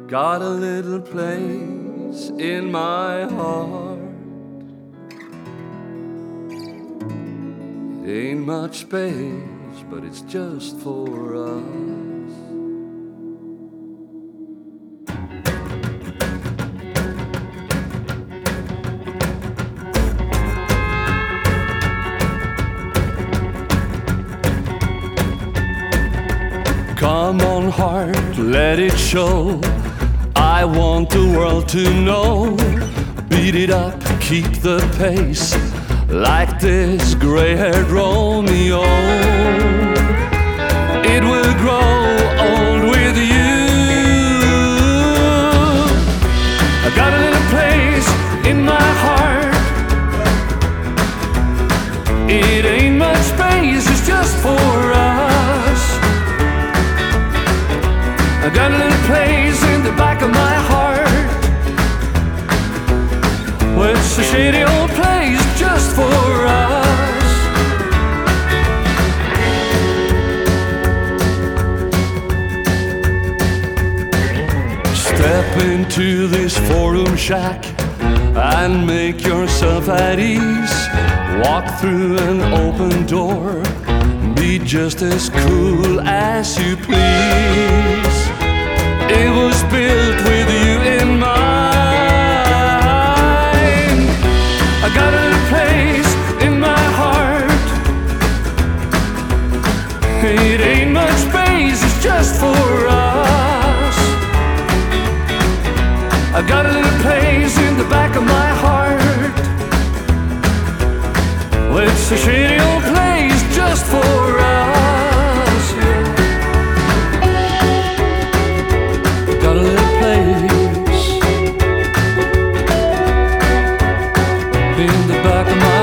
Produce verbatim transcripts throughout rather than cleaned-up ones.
got a little place in my heart. It ain't much space, but it's just for us. Come on, heart, let it show. I want the world to know. Beat it up, keep the pace, like this gray-haired Romeo. It will grow old with you. I got a little place in my heart. It ain't much space, it's just for us. I got a little place in the back of my heart. Well, it's a shady old place just for us. Step into this four-room shack and make yourself at ease. Walk through an open door, be just as cool as you please. It was built with you in mind. I got a little place in my heart. It ain't much space, it's just for us. I got a little place in the back of my heart. Well, it's a shady old place just for us, yeah. Got a little place in the back of my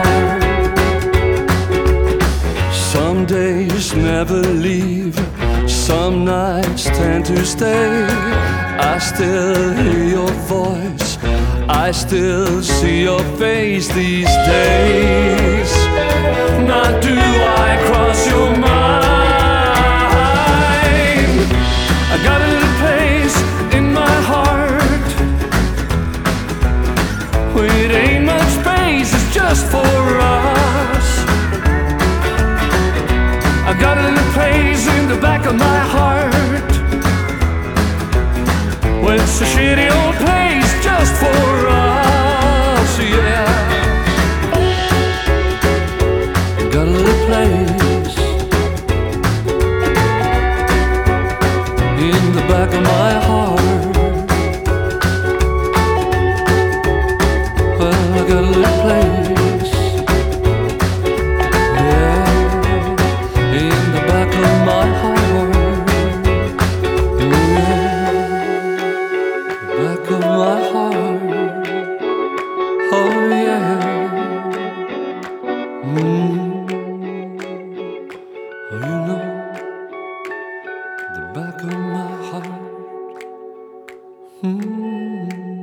heart. Some days never leave, some nights tend to stay. I still hear your voice, I still see your face these days. Now do I cross your mind? I got a little place in my heart. It ain't much space, it's just for us. I got a little place in the back of my heart. Well, it's a shitty old place just for us, yeah. Got a little place in the back of my heart. Well, I got a little place, yeah, in the back of my heart, yeah, back of my heart, oh yeah. Mm. Oh, you know, the back of my heart. Mm.